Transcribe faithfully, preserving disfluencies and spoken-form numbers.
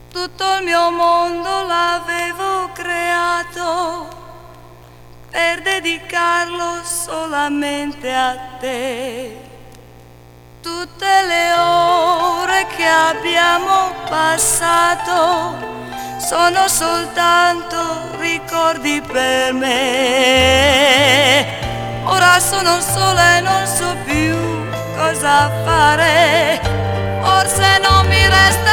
Tutto il mio mondo l'avevo creato per dedicarlo solamente a te. Tutte le ore che abbiamo passato sono soltanto ricordi per me. Ora sono sola e non so più cosa fare, forse non mi resta